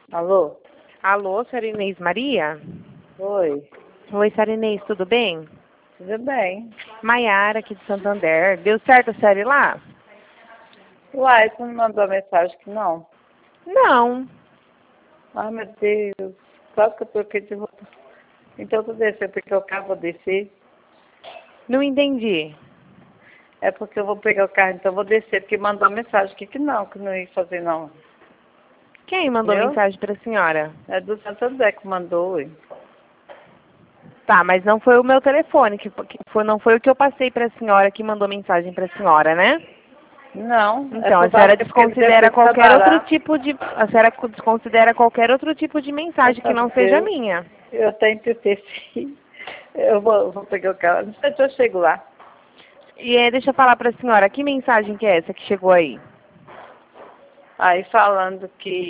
Alô? Alô, senhora Inês Maria? Oi. Oi, senhora Inês, tudo bem? Tudo bem? Maiara, aqui de Santander. Deu certo a senhora ir lá? Uai, você não mandou mensagem que não? Não. Ai, meu Deus. Quase que eu tô aqui de volta. Então eu vou descer, porque o carro vou descer. Não entendi. É porque eu vou pegar o carro, então eu vou descer, porque mandou mensagem aqui que não ia fazer não. Quem mandou Entendeu? mensagem para a senhora? É do Santander que mandou, ué. Tá, mas não foi o meu telefone, não foi o que eu passei para a senhora que mandou mensagem para a senhora, né? Não, é Então, a por senhora causa que é porque desconsidera depois tá qualquer outro barato. tipo de, a senhora desconsidera qualquer outro tipo de mensagem que Meu não seja Deus, minha. eu tenho que ter sim. Eu vou pegar o carro. Não sei se eu chego lá. E deixa eu falar para a senhora, que mensagem que é essa que chegou aí? Aí falando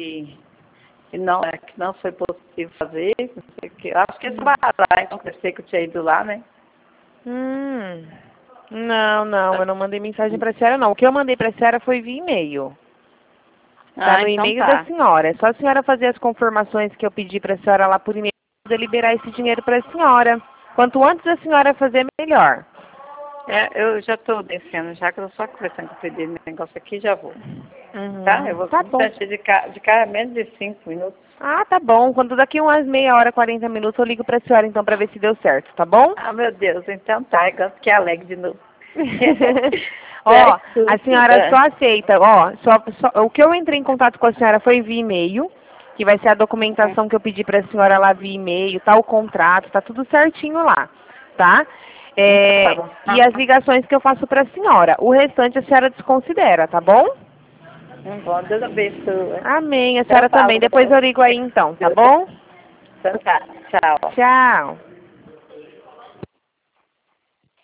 que não foi possível fazer, não sei o que. Acho que esse lá, então eu sei que eu tinha ido lá, né? Hum. Não, eu não mandei mensagem para a senhora, não. O que eu mandei para a senhora foi via e-mail. Tá Ah, no então e-mail da tá. senhora. É só a senhora fazer as confirmações que eu pedi para a senhora lá por e-mail para poder liberar esse dinheiro para a senhora. Quanto antes a senhora fazer, melhor. É, eu já estou descendo, já que eu só conversando com o pedido negócio aqui, já vou. Tá? Eu vou Tá me bom. de carro é menos de 5 minutos. Ah, tá bom. Quando daqui umas meia hora, 40 minutos, eu ligo para a senhora então para ver se deu certo, tá bom? Ah, meu Deus, então tá, eu gosto que é alegre de novo. Ó, Certo? a senhora só aceita, ó, o que eu entrei em contato com a senhora foi via e-mail, que vai ser a documentação que eu pedi para a senhora lá via e-mail, tá o contrato, tá tudo certinho lá, tá? Tá bom. E as ligações que eu faço para a senhora. O restante a senhora desconsidera, tá bom? Bom, Deus abençoe. Amém. A Então senhora também. falou. Depois eu ligo aí então, tá bom? Então tá, tchau. Tchau.